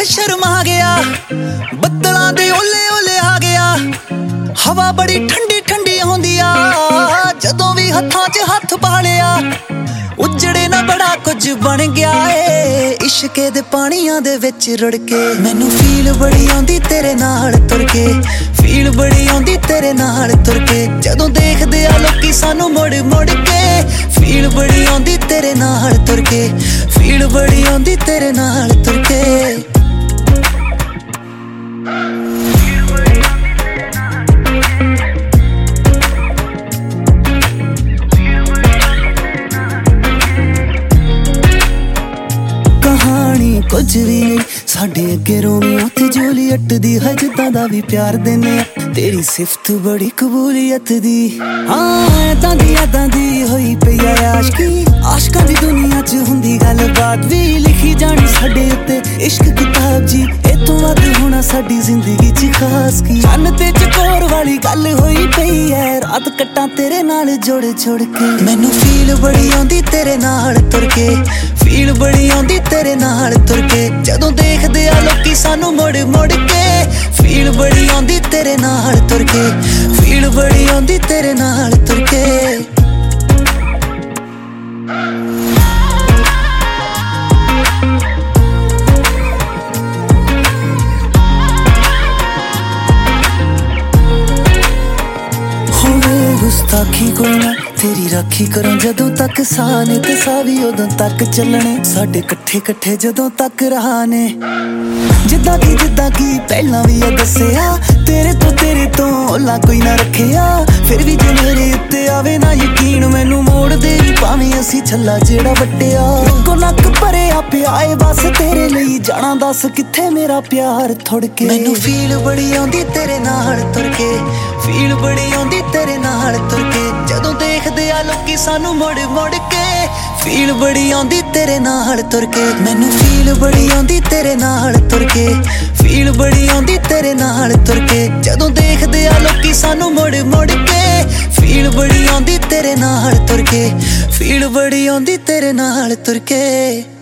शर्मा गया, ਬੱਦਲਾਂ ਦੇ ਓਲੇ ਓਲੇ ਆ ਗਿਆ। ਹਵਾ ਬੜੀ ਠੰਡੀ ਠੰਡੀ ਆਉਂਦੀ ਆ, ਜਦੋਂ ਵੀ ਹੱਥਾਂ 'ਚ ਹੱਥ ਪਾ ਲਿਆ। ਉਜੜੇ ਨਾ ਬੜਾ ਕੁਝ ਬਣ ਗਿਆ ਏ, ਇਸ਼ਕੇ ਦੇ ਪਾਣੀਆਂ ਦੇ ਵਿੱਚ ਰੁੜ ਕੇ। ਮੈਨੂੰ ਫੀਲ ਬੜੀ ਆਉਂਦੀ ਤੇਰੇ ਨਾਲ ਤੁਰ ਕੇ, ਫੀਲ ਬੜੀ ਆਉਂਦੀ ਤੇਰੇ ਨਾਲ ਤੁਰ ਕੇ। ਜਦੋਂ ਦੇਖਦੇ ਆ ਲੋਕੀ ਸਾਨੂੰ ਮੁੜ ਮੁੜ ਕੇ, ਫੀਲ ਬੜੀ ਆਉਂਦੀ ਤੇਰੇ ਨਾਲ ਤੁਰ ਕੇ, ਫੀਲ ਬੜੀ ਆਉਂਦੀ ਤੇਰੇ ਨਾਲ ਤੁਰ ਕੇ। ਕਹਾਣੀ ਕੁਝ ਵੀ ਨਹੀਂ ਸਾਡੇ ਅੱਗੇ, ਰੋਮੀਓ ਤੇ ਜੂਲੀਅਟ ਦੀ ਹੈ, ਜਿੱਦਾਂ ਦਾ ਵੀ ਪਿਆਰ ਦਿੰਦੇ ਆ। ਤੇਰੀ ਸਿਫਤ ਬੜੀ ਕਬੂਲੀਅਤ ਦੀ, ਹਾਂ ਏਦਾਂ ਦੀ ਹੋਈ ਪਈ ਆ ਆਸ਼ਕੀ। ਆਸ਼ਕਾਂ ਦੀ ਦੁਨੀਆ 'ਚ ਹੁੰਦੀ ਗੱਲਬਾਤ ਵੀ, ਲਿਖੀ ਜਾਣੀ ਸਾਡੇ ਉੱਤੇ ਇਸ਼ਕ ਕਿਤਾਬ ਜੀ। ਇਹ ਤੋਂ ਵੱਧ ਹੋਣਾ ਸਾਡੀ ਜ਼ਿੰਦਗੀ 'ਚ ਖਾਸ ਕੀ। ਚੰਨ ਤੇ ਚਕੋਰ ਵਾਲੀ ਗੱਲ ਹੋਈ ਪਈ ਐ, ਰਾਤ ਕੱਟਾਂ ਤੇਰੇ ਨਾਲ ਜੁੜ ਜੁੜ ਕੇ। ਮੈਨੂੰ ਫੀਲ ਬੜੀ ਆਉਂਦੀ ਤੇਰੇ ਨਾਲ ਤੁਰ ਕੇ, ਫੀਲ ਬੜੀ ਆਉਂਦੀ ਤੇਰੇ ਨਾਲ ਤੁਰ ਕੇ। ਜਦੋਂ ਦੇਖਦੇ ਆ ਲੋਕੀ ਸਾਨੂੰ ਮੁੜ ਮੁੜ ਕੇ, ਫੀਲ ਬੜੀ ਆਉਂਦੀ ਤੇਰੇ ਨਾਲ ਤੁਰ ਕੇ, ਫੀਲ ਬੜੀ ਆਉਂਦੀ ਤੇਰੇ ਨਾਲ ਤੁਰ ਕੇ। ਗੁਸਤਾਖੀ ਕੋਈ ਨਾ ਤੇਰੀ ਰਾਖੀ ਕਰਾਂ, ਜਦੋਂ ਤੱਕ ਸਾਹ ਨੇ ਤੇ ਸਾਹ ਵੀ ਉਦੋਂ ਤੱਕ ਚੱਲਣੇ। ਸਾਡੇ ਇਕੱਠੇ ਜਦੋਂ ਤੱਕ ਰਹਾਨੇ, ਜਿੱਦਾਂ ਕੀ ਪਹਿਲਾਂ ਵੀ ਆ ਦੱਸਿਆ। ਤੇਰੇ ਤੋਂ ਓਲਾ ਕੋਈ ਨਾ ਰੱਖਿਆ, ਫਿਰ ਵੀ ਜੇ ਮੇਰੇ ਉੱਤੇ ਆਵੇ ਨਾ ਯਕੀਨ, ਮੈਨੂੰ ਮੋੜ ਦੇ ਭਾਵੇਂ ਅਸੀਂ ਛੱਲਾ ਜਿਹੜਾ ਵੱਟਿਆ। ਇੱਕੋ ਨੱਕ ਭਰਿਆ ਪਿਆ ਏ ਬਸ ਤੇਰੇ ਲਈ, ਜਾਣਾ ਦੱਸ ਕਿੱਥੇ ਮੇਰਾ ਪਿਆਰ ਥੁੜ ਕੇ। ਮੈਨੂੰ ਫੀਲ ਬੜੀ ਆਉਂਦੀ ਤੇਰੇ ਨਾਲ ਤੁਰ ਕੇ, ਫੀਲ ਬੜੀ ਆਉਂਦੀ ਤੇਰੇ ਨਾਲ ਤੁਰ ਕੇ। ਜਦੋਂ ਦੇਖਦੇ ਆ ਲੋਕੀ ਸਾਨੂੰ ਮੁੜ ਮੁੜ ਕੇ, ਫੀਲ ਬੜੀ ਆਉਂਦੀ ਤੇਰੇ ਨਾਲ ਤੁਰ ਕੇ। ਮੈਨੂੰ ਫੀਲ ਬੜੀ ਆਉਂਦੀ ਤੇਰੇ ਨਾਲ ਤੁਰ ਕੇ, ਫੀਲ ਬੜੀ ਆਉਂਦੀ ਤੇਰੇ ਨਾਲ ਤੁਰ ਕੇ। ਜਦੋਂ ਦੇਖਦੇ ਆ ਲੋਕੀ ਸਾਨੂੰ ਮੁੜ ਮੁੜ ਕੇ, ਫੀਲ ਬੜੀ ਆਉਂਦੀ ਤੇਰੇ ਨਾਲ ਤੁਰ ਕੇ, ਫੀਲ ਬੜੀ ਆਉਂਦੀ ਤੇਰੇ ਨਾਲ ਤੁਰ ਕੇ।